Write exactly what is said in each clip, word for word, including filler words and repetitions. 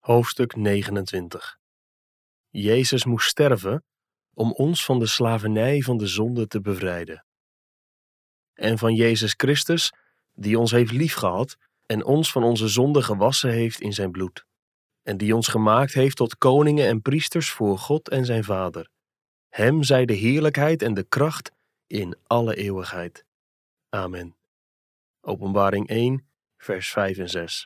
Hoofdstuk negenentwintig. Jezus moest sterven om ons van de slavernij van de zonde te bevrijden. En van Jezus Christus, die ons heeft liefgehad en ons van onze zonde gewassen heeft in zijn bloed, en die ons gemaakt heeft tot koningen en priesters voor God en zijn Vader. Hem zij de heerlijkheid en de kracht in alle eeuwigheid. Amen. Openbaring één, vers vijf en zes.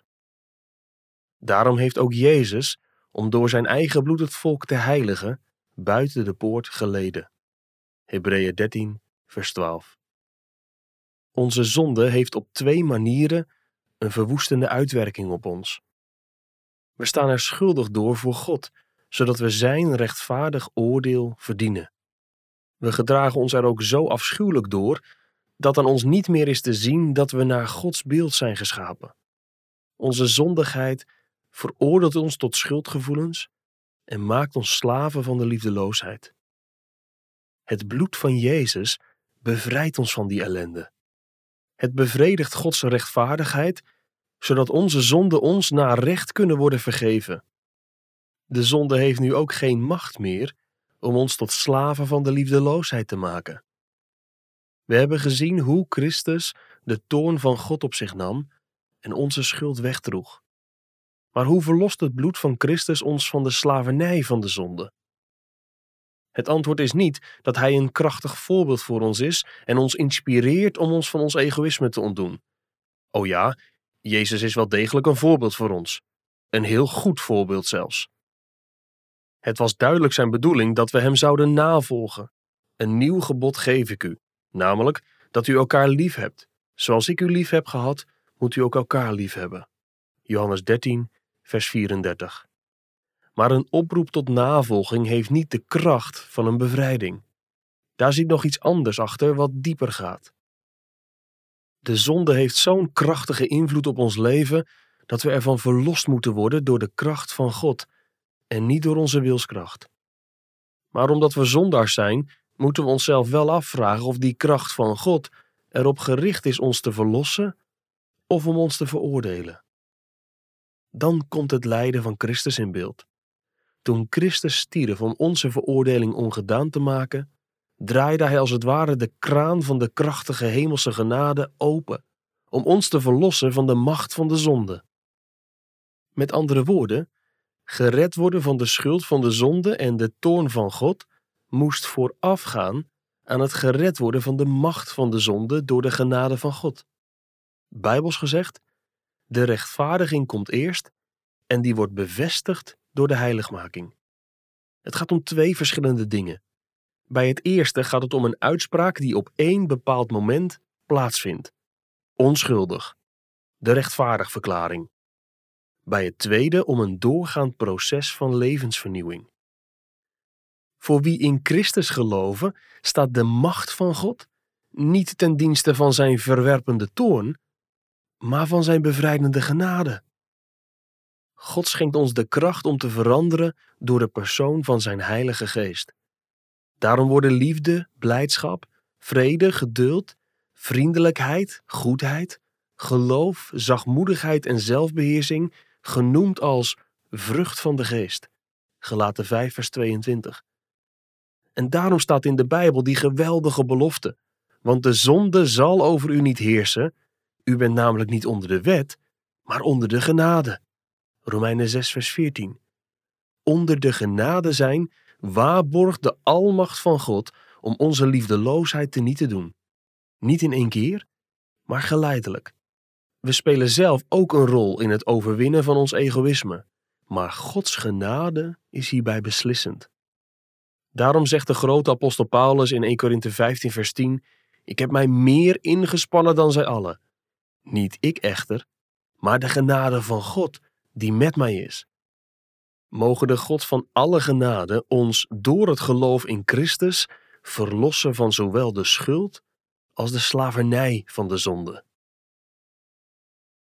Daarom heeft ook Jezus, om door zijn eigen bloed het volk te heiligen, buiten de poort geleden. Hebreeën dertien, vers twaalf. Onze zonde heeft op twee manieren een verwoestende uitwerking op ons. We staan er schuldig door voor God, zodat we zijn rechtvaardig oordeel verdienen. We gedragen ons er ook zo afschuwelijk door, dat aan ons niet meer is te zien dat we naar Gods beeld zijn geschapen. Onze zondigheid veroordeelt ons tot schuldgevoelens en maakt ons slaven van de liefdeloosheid. Het bloed van Jezus bevrijdt ons van die ellende. Het bevredigt Gods rechtvaardigheid, zodat onze zonden ons naar recht kunnen worden vergeven. De zonde heeft nu ook geen macht meer om ons tot slaven van de liefdeloosheid te maken. We hebben gezien hoe Christus de toorn van God op zich nam en onze schuld wegdroeg. Maar hoe verlost het bloed van Christus ons van de slavernij van de zonde? Het antwoord is niet dat hij een krachtig voorbeeld voor ons is en ons inspireert om ons van ons egoïsme te ontdoen. O ja, Jezus is wel degelijk een voorbeeld voor ons. Een heel goed voorbeeld zelfs. Het was duidelijk zijn bedoeling dat we hem zouden navolgen. Een nieuw gebod geef ik u, namelijk dat u elkaar lief hebt. Zoals ik u lief heb gehad, moet u ook elkaar lief hebben. Johannes dertien, vers vierendertig. Maar een oproep tot navolging heeft niet de kracht van een bevrijding. Daar zit nog iets anders achter wat dieper gaat. De zonde heeft zo'n krachtige invloed op ons leven dat we ervan verlost moeten worden door de kracht van God en niet door onze wilskracht. Maar omdat we zondaars zijn, moeten we onszelf wel afvragen of die kracht van God erop gericht is ons te verlossen of om ons te veroordelen. Dan komt het lijden van Christus in beeld. Toen Christus stierf om onze veroordeling ongedaan te maken, draaide hij als het ware de kraan van de krachtige hemelse genade open, om ons te verlossen van de macht van de zonde. Met andere woorden, gered worden van de schuld van de zonde en de toorn van God moest voorafgaan aan het gered worden van de macht van de zonde door de genade van God. Bijbels gezegd, de rechtvaardiging komt eerst en die wordt bevestigd door de heiligmaking. Het gaat om twee verschillende dingen. Bij het eerste gaat het om een uitspraak die op één bepaald moment plaatsvindt. Onschuldig. De rechtvaardigverklaring. Bij het tweede om een doorgaand proces van levensvernieuwing. Voor wie in Christus geloven staat de macht van God niet ten dienste van zijn verwerpende toorn, maar van zijn bevrijdende genade. God schenkt ons de kracht om te veranderen door de persoon van zijn Heilige Geest. Daarom worden liefde, blijdschap, vrede, geduld, vriendelijkheid, goedheid, geloof, zachtmoedigheid en zelfbeheersing genoemd als vrucht van de Geest. Galaten vijf, vers tweeëntwintig. En daarom staat in de Bijbel die geweldige belofte. Want de zonde zal over u niet heersen. U bent namelijk niet onder de wet, maar onder de genade. Romeinen zes, vers veertien. Onder de genade zijn waarborgt de almacht van God om onze liefdeloosheid teniet te doen. Niet in één keer, maar geleidelijk. We spelen zelf ook een rol in het overwinnen van ons egoïsme, maar Gods genade is hierbij beslissend. Daarom zegt de grote apostel Paulus in eerste Korinthe vijftien, vers tien, ik heb mij meer ingespannen dan zij allen. Niet ik echter, maar de genade van God die met mij is. Mogen de God van alle genade ons door het geloof in Christus verlossen van zowel de schuld als de slavernij van de zonde.